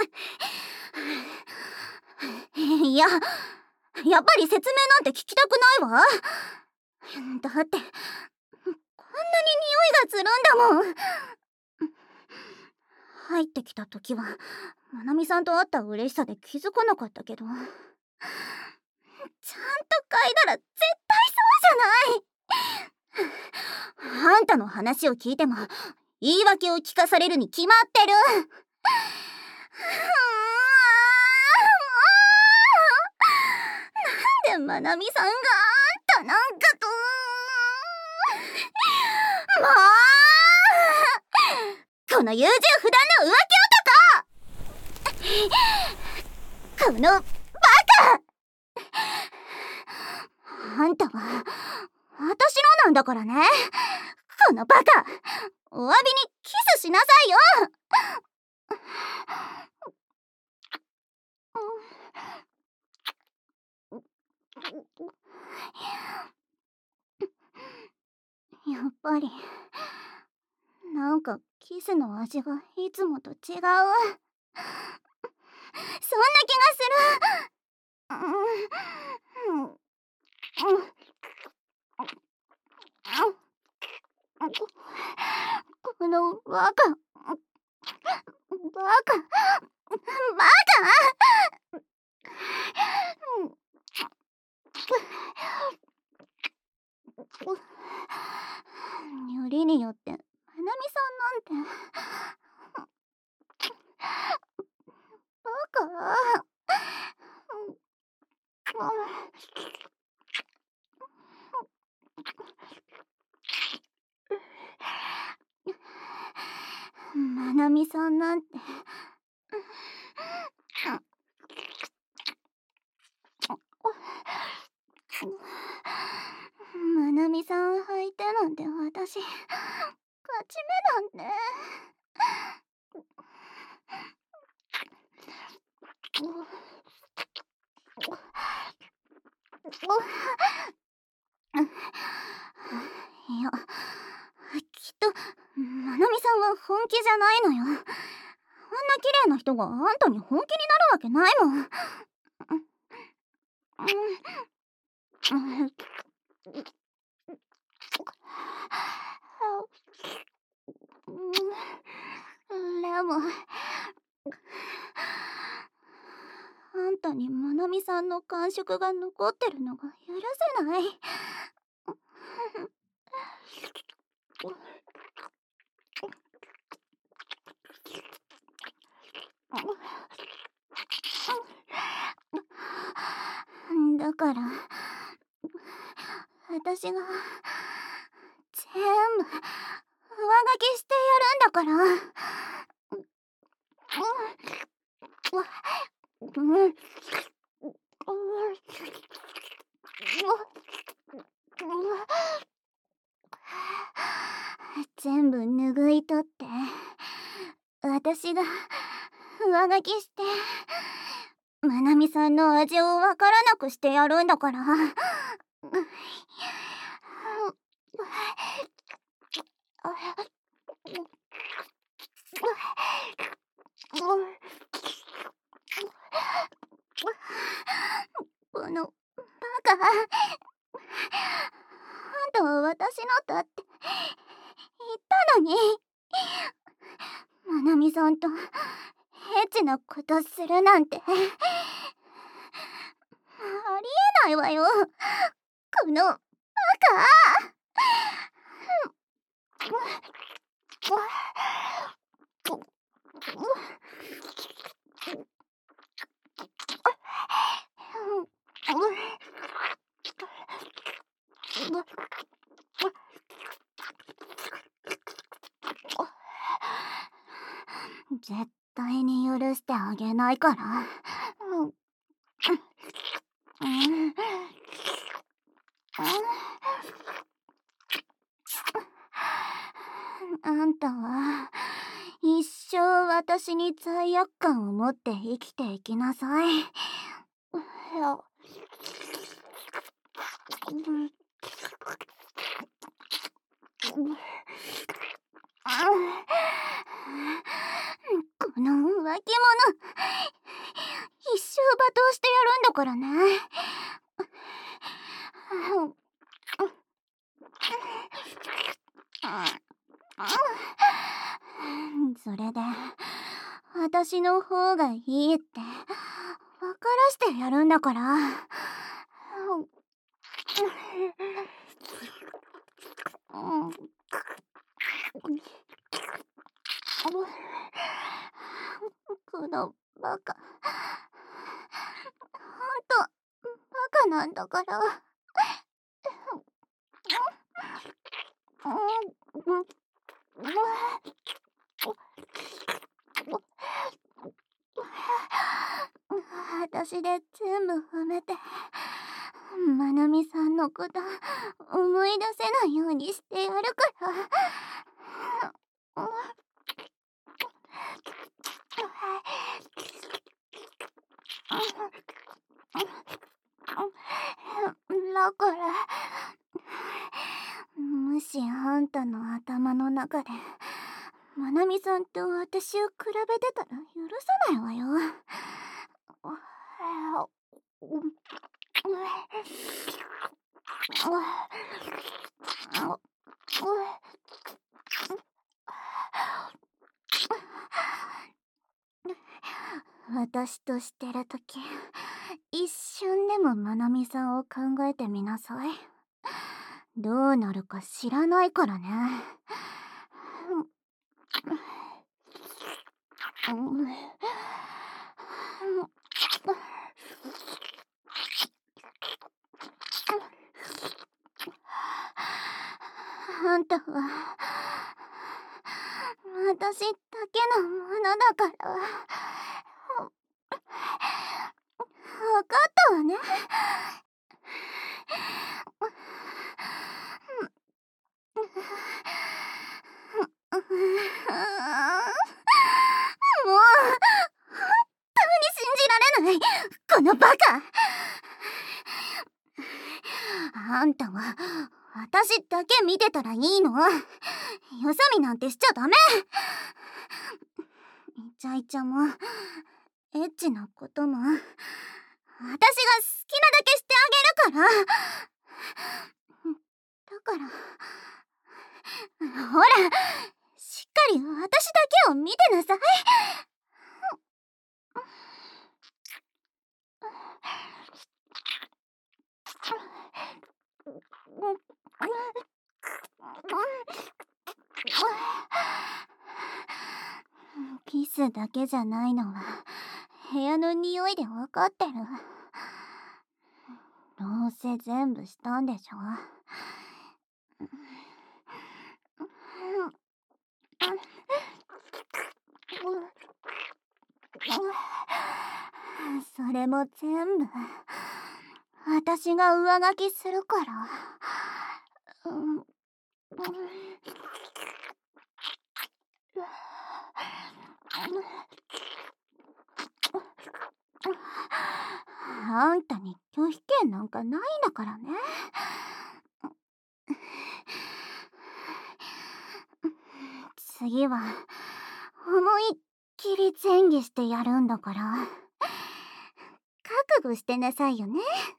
いや、やっぱり説明なんて聞きたくないわ。だってこんなに匂いがするんだもん。入ってきた時はまなみさんと会った嬉しさで気づかなかったけど、ちゃんと嗅いだら絶対そうじゃない。あんたの話を聞いても言い訳を聞かされるに決まってる。なんでまなみさんがあんたなんかと。もうこの優柔不断な浮気男このバカ。あんたは私のなんだからね。このバカ、お詫びにキスしなさいよ。やっぱりなんかキスの味がいつもと違う。そんな気がする。このバカ、バカ、バカ。よりによってまなみさんなんてバカ。まなみさんなんてまなみさん相手なんて私勝ち目なんて。いや、きっとまなみさんは本気じゃないのよ。あんな綺麗な人があんたに本気になるわけないもん。でもあんたにまなみさんの感触が残ってるのが許せない。だから私が全部上書きしてやるんだから。全部拭い取って私が上書きしてまなみさんの味をわからなくしてやるんだから。このバカ、あんたは私のだって言ったのに。まなみさんとエッチなことするなんてありえないわよ、このバカ。絶対に許してあげないから。あんたは一生私に罪悪感を持って生きていきなさい。 この浮気者、一生罵倒してやるんだからね。それで私の方がいいって分からしてやるんだから。このバカ、ほんとバカなんだから。私で全部褒めて、まなみさんのこと思い出せないようにしてやるから。だからもしあんたの頭の中でまなみさんと私を比べてたら許さないわよ。私としてるとき、一瞬でもまなみさんを考えてみなさい。どうなるか知らないからね。あんたは私だけのものだから。分かったわね。もう本当に信じられない、このバカ。あんたは私だけ見てたらいいの。よそ見なんてしちゃダメ。イチャイチャもエッチなことも私が好きなだけしてあげるから。だからほら、しっかり私だけを見てなさい。キスだけじゃないのは部屋の匂いでわかってる。どうせ全部したんでしょ。それも全部私が上書きするから。あんたに拒否権なんかないんだからね。次は思いっきり前戯してやるんだから覚悟してなさいよね。